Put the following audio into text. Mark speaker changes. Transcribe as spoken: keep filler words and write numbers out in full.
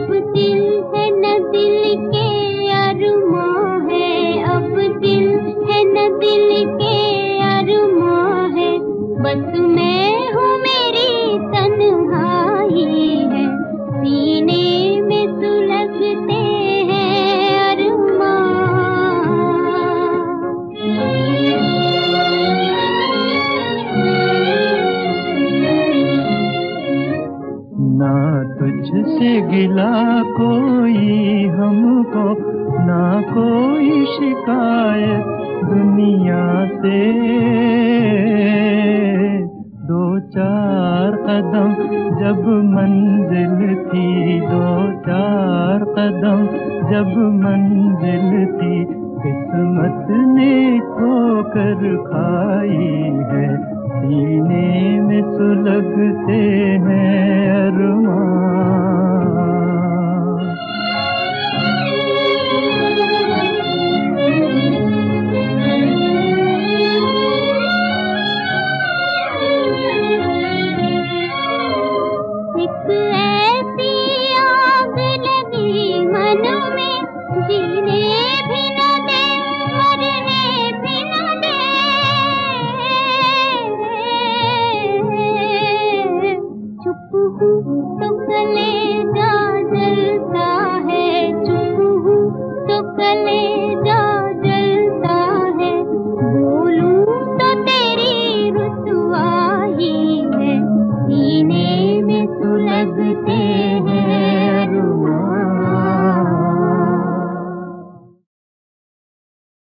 Speaker 1: अब दिल है न दिल के अरमां है, अब दिल है न दिल के अरमां है, बस मैं हूँ मेरी तन्हाई है, सीने में सुलगते हैं अरमां।
Speaker 2: ना तुझसे गिला कोई हमको, ना कोई शिकायत दुनिया से। दो चार कदम जब मंजिल थी, दो चार कदम जब मंजिल थी, किस्मत ने ठोकर खाई है, सीने में सुलगते हैं